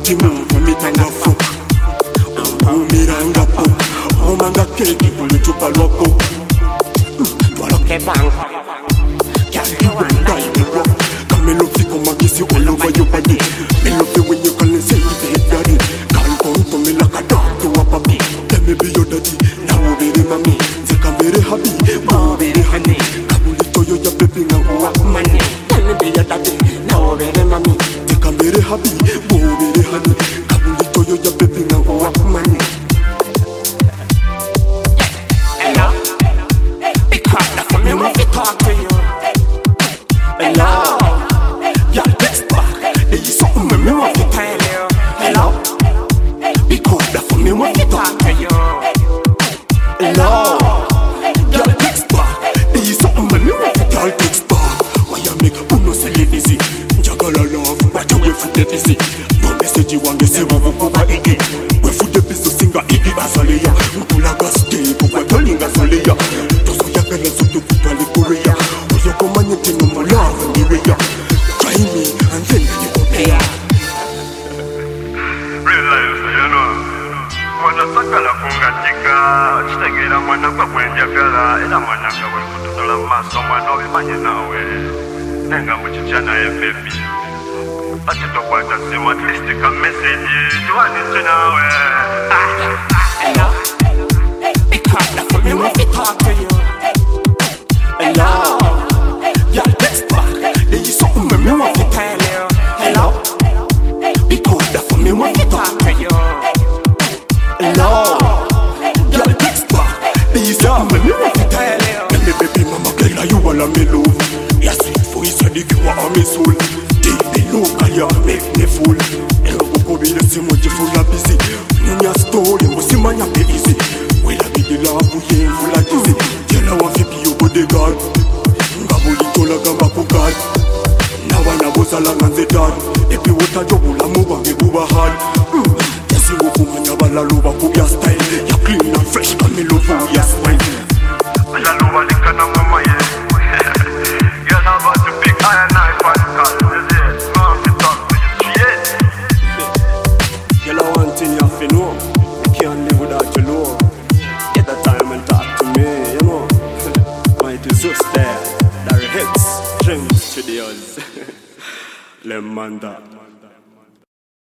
Dirty move, me tanga fuck. Miranga po, manga keki chupa loco. Voilà que bang. Girl, you run like the rock. Come and look, come and kiss you all over your body. Me love you when you call and say it, daddy. Can't come to me like a dog to a puppy. Let me be your daddy. Now be the mommy. Take a very happy, oh very honey. Kabuli to you, your baby now walk money. Let me be your daddy. Now be the mommy. Take a very happy, oh very honey. Kabuli to you, your baby now walk money. Hello, because that's for me when we talk to you. Hello, yeah, let's back. There is something when me want to tell you. Hello, because that's for me when we talk to you. Hello, yeah, let's back. There is something when me want to tell you. Why you make uno say easy? Jagala love, but you wait for the busy. Don't message you want to say we will over again. We for the busy singer Iggy Azalea. Mpula gaske, kwa tolinga Azalea. Toso ya gala sutu kutwali Korea. Oyo komanye tino mo love niweya. Try me and then you go pay. Realize, you know. Mwana sakala funga tika. Chitengera mwana kwa kwenja kala. Ila mwana kwa kututola maso mwana wimanye nawe. Nenga mchichana ya baby. Achito kwa tasema at least ka message. Tuwani tunawe. Hello, because that's for me when we talk to you. Hello, yeah, let's back. There is something when me want to tell you. Hello, because that's for me when we talk to you. Hello, yeah, let's back. There is something when me want to tell you. Let me baby mama girl, you wanna me love. Your sweet voice and the cure of my soul. Take the look and you make me fool. Hello, go be the same with you full of busy. In your story, we see man be easy. Well, I be the love we ain't full of dizzy. Tell her what you be your bodyguard. Ngabuli tola gamba ku God. Now I know what's along and the dad. If you want a job, la move and move hard. Yes, you go man ya bala lova ku your style. You clean and fresh, come me love for your smile. Aya lova likana mama ye. Girl, I'm about to pick iron knife and cut. Is it? Man, fit up to you straight. Girl, I want thing you have to know. You can't live without your love. Get the time and talk to me, you know. Might is just there. There hits, Dream Studios. Lemanda.